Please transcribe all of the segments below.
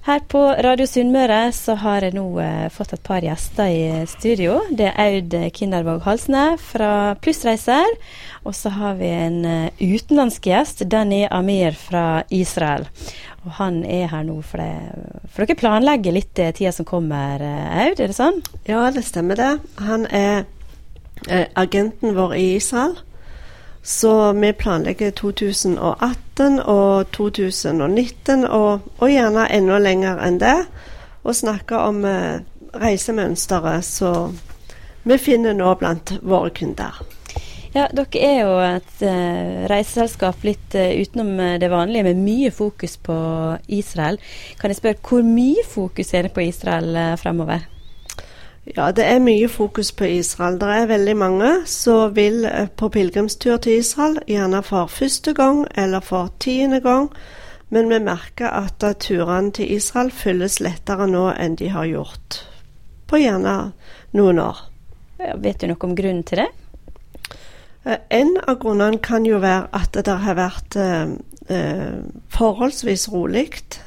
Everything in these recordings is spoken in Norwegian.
Her på Radio Sunnmøre så har jeg nå fått et par gjester i studio. Det Aud Kindervåg Halsne fra Plussreiser, og så har vi en utenlandsk gjest, Danny Amir fra Israel. Og han her nå for dere planlegger litt tida som kommer, Aud, det sånn? Ja, det stemmer det. Han agenten vår i Israel. Så vi planlegger 2018 og 2019 og gjerne enda lenger enn det, og snakker om reisemønstere som vi finner nå blant våre kunder. Ja, dere jo et reiseselskap litt utenom det vanlige, med mye fokus på Israel. Kan jeg spørre, hvor mye fokus det på Israel fremover? Ja, det mye fokus på Israel. Det veldig mange som vil på pilgrimstur til Israel, gjerne for første gang eller for 10. gang. Men vi merker at turene til Israel fylles lettere nå enn de har gjort på gjerne noen år. Ja, vet du noe om grunnen til det? En av grunnene kan jo være at det har vært forholdsvis roligt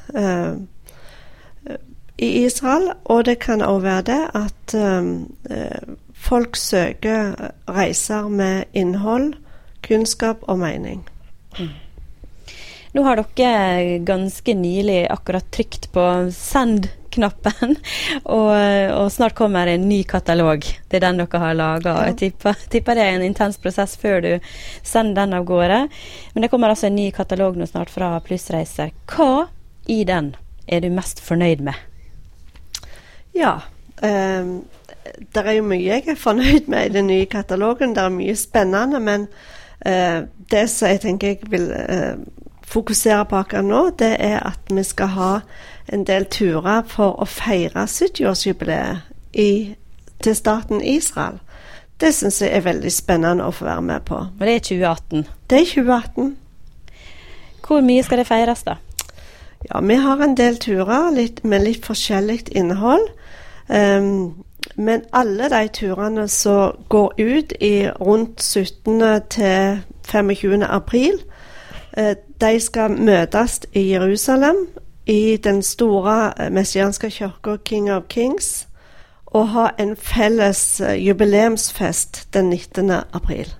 i Israel, og det kan også være det at folk søker reiser med innhold, kunnskap og mening. Nå har dere ganske nylig akkurat trykt på send-knappen, og snart kommer en ny katalog. Det den dere har laget, og jeg tipper det en intens prosess før du sender den av gårde. Men det kommer altså en ny katalog nå snart fra Plussreiser. Hva i den du mest fornøyd med? Ja, det jo mye jeg fornøyd med i den nye katalogen. Det mye spennende, men det som jeg tenker jeg vil fokusere på akkurat nå, det at vi skal ha en del turer for å feire 70-årsjubileet til staten Israel. Det synes jeg veldig spennende å få være med på. Og det 2018? Det 2018. Hvor mye skal det feires da? Ja, vi har en del turer med litt forskjellig innhold. Men alle de turene som går ut i rundt 17. til 25. april, de skal møtes i Jerusalem, i den store messianske kirken King of Kings, og ha en felles jubileumsfest den 19. april.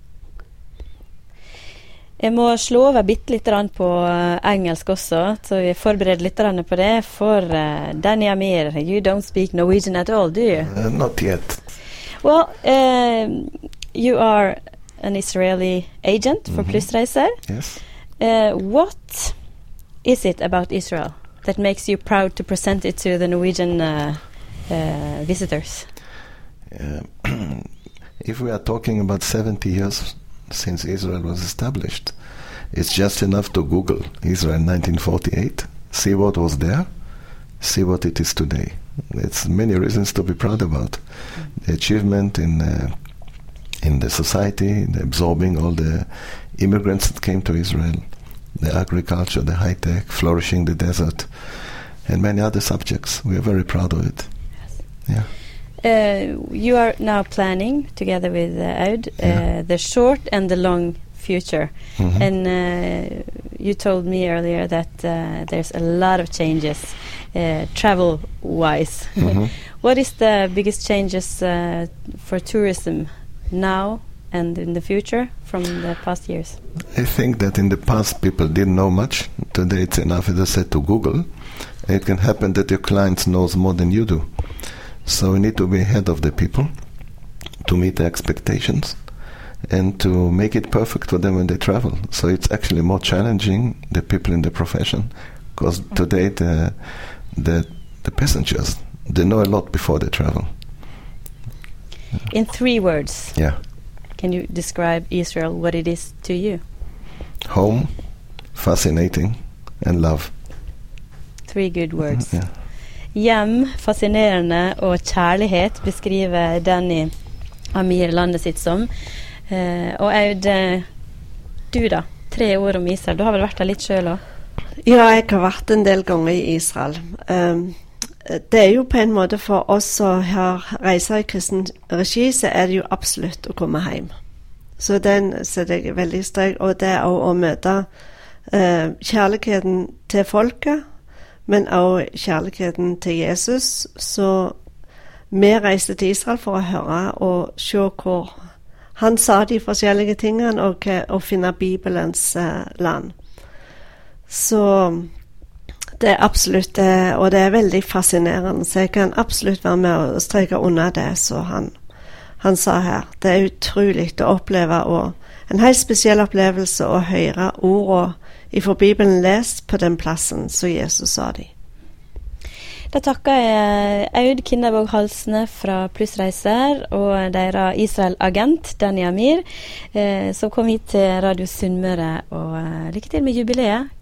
Jeg må slå over bitte litt på engelsk også, så vi forbereder litt på det. For Danny Amir, you don't speak Norwegian at all, do you? Not yet. Well, you are an Israeli agent for Plussreiser. Yes. What is it about Israel that makes you proud to present it to the Norwegian visitors? If we are talking about 70 years since Israel was established, it's just enough to Google Israel 1948, see what was there, see what it is today. It's many reasons to be proud about. The achievement in the society, the absorbing all the immigrants that came to Israel, the agriculture, the high-tech, flourishing the desert, and many other subjects. We are very proud of it. Yes. Yeah. You are now planning, together with Aud, the short and the long future. Mm-hmm. And you told me earlier that there's a lot of changes, travel-wise. Mm-hmm. What is the biggest changes for tourism now and in the future from the past years? I think that in the past people didn't know much. Today it's enough, as I said, to Google. It can happen that your clients knows more than you do. So we need to be ahead of the people to meet the expectations and to make it perfect for them when they travel. So it's actually more challenging, the people in the profession, because today the passengers, they know a lot before they travel. In 3 words, can you describe Israel, what it is to you? Home, fascinating, and love. 3 good words. Hjem, fascinerende og kjærlighet beskriver Danny Amir landet sitt som. Og Aud, du da? 3 år om Israel. Du har vel vært der litt selv også? Ja, jeg har vært en del ganger i Israel. Det jo på en måte for oss som har reiser i kristen regi, så det jo absolutt å komme hjem. Så den setter jeg veldig strek, og det å møte kjærligheten til folket, men også kjærligheten til Jesus. Så vi reiste til Israel for å høre og se hvor han sa de forskjellige tingene, og finne Bibelens land. Så det absolutt, og det veldig fascinerende, så jeg kan absolutt være med og streke under det, så han sa her. Det utrolig å oppleve, og en helt spesiell opplevelse å høre ordene fra Bibelen lest på den plassen som Jesus sa de. Da takker jeg Aud Kindervåg Halsne fra Plussreiser og deres Israel-agent, Danny Amir, som kom hit til Radio Sunnmøre, og lykke til med jubileet.